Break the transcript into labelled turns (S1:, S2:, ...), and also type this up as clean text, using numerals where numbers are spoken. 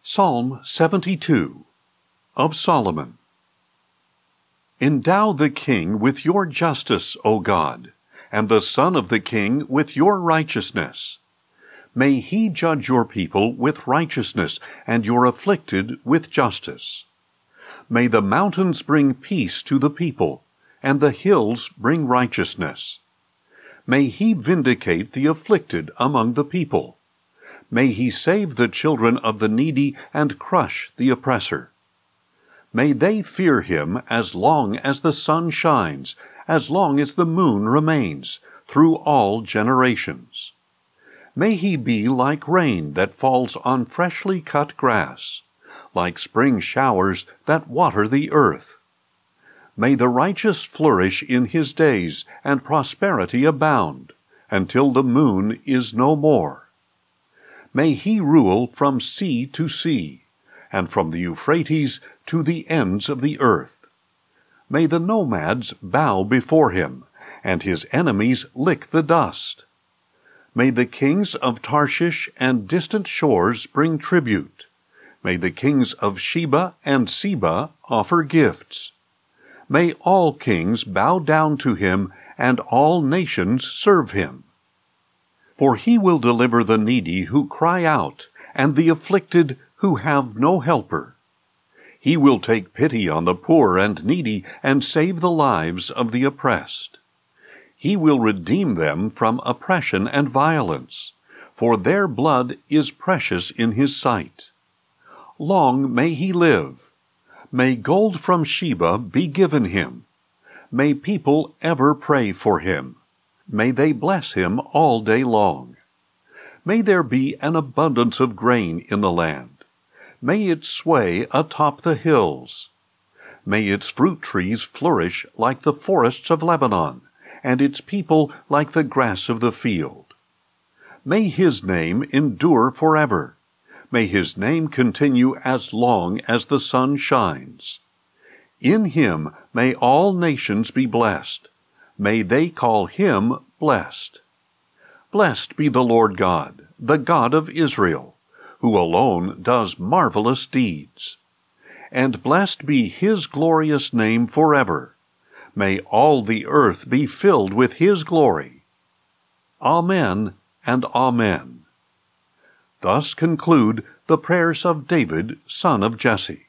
S1: Psalm 72 of Solomon. Endow the king with your justice, O God, and the son of the king with your righteousness. May he judge your people with righteousness, and your afflicted with justice. May the mountains bring peace to the people, and the hills bring righteousness. May he vindicate the afflicted among the people. May he save the children of the needy and crush the oppressor. May they fear him as long as the sun shines, as long as the moon remains, through all generations. May he be like rain that falls on freshly cut grass, like spring showers that water the earth. May the righteous flourish in his days, and prosperity abound, until the moon is no more. May he rule from sea to sea, and from the Euphrates to the ends of the earth. May the nomads bow before him, and his enemies lick the dust. May the kings of Tarshish and distant shores bring tribute. May the kings of Sheba and Seba offer gifts. May all kings bow down to him, and all nations serve him. For he will deliver the needy who cry out, and the afflicted who have no helper. He will take pity on the poor and needy, and save the lives of the oppressed. He will redeem them from oppression and violence, for their blood is precious in his sight. Long may he live. May gold from Sheba be given him. May people ever pray for him. May they bless him all day long. May there be an abundance of grain in the land. May it sway atop the hills. May its fruit trees flourish like the forests of Lebanon, and its people like the grass of the field. May his name endure forever. May his name continue as long as the sun shines. In him may all nations be blessed. May they call him blessed. Blessed be the Lord God, the God of Israel, who alone does marvelous deeds. And blessed be his glorious name forever. May all the earth be filled with his glory. Amen and Amen. Thus conclude the prayers of David, son of Jesse.